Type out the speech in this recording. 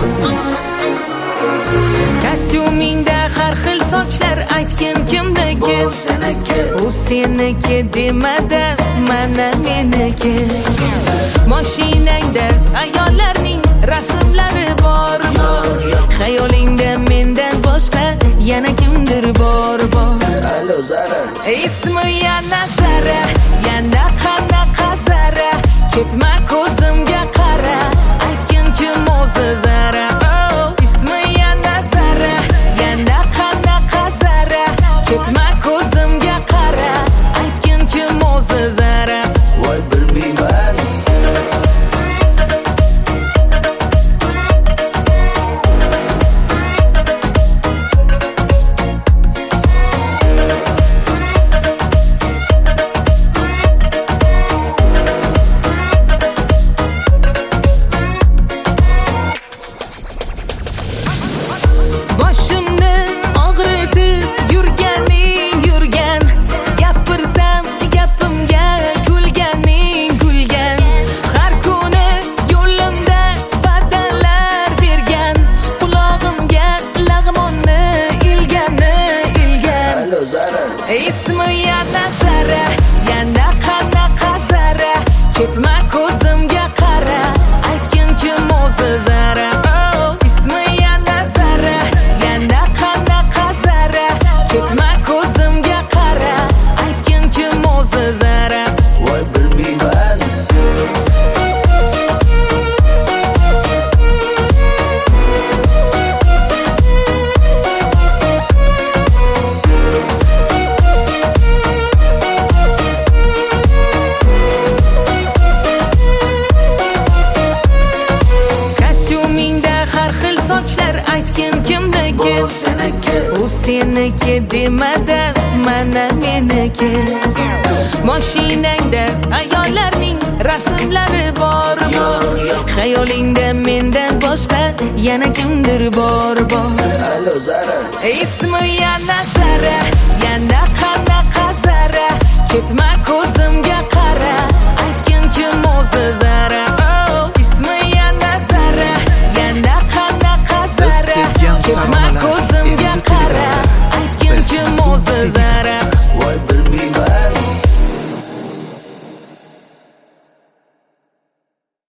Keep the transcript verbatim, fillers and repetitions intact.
Kostyumingda har xil sochlar aytgin kimniki? U seniki demadi, mana meniki. Mashinangda ayollarning rasmlari bormi? Xayolingda mendan boshqa yana kimdir bor bor. Alo Zara, ismi yana Zara, yana qanaqa Zara? Ketma ko'zimga qara, aytgin kim o'zi Zara? Oh, ismi yana Zara, yana qanaqa Zara? Ketma ko'zimga qara, aytgin kim o'zi Zara? voy bilmayman. Boshimni og'ritib yurganing yurgan, gapirsam gapimga kulganing kulgan. Har kuni yo'limda va'dalar bergan, qulog'imga lag'monni ilgani ilgan. Alo Zara, Ismi yana Zara, yana qanaqa Zara? Ketma ko'zimga qara, aytgin kim o'zi Zara? Oh, ismi yana Zara, yana qanaqa Zara? Ketma ko'zimga qara, aytgin kim o'zi Zara? voy bilmayman. Kostyumingda har xil sochlar aytgin kimniki? Bu seniki. U seniki demadi, mana meniki. Mashinangda ayollarning rasmlari bormi? Yo'q, yo'q. Xayolingda mendan boshqa yana kimdir bor bor. Alo Zara, Ismi yana Zara, yana qanaqa Zara? Ketma ko'zimga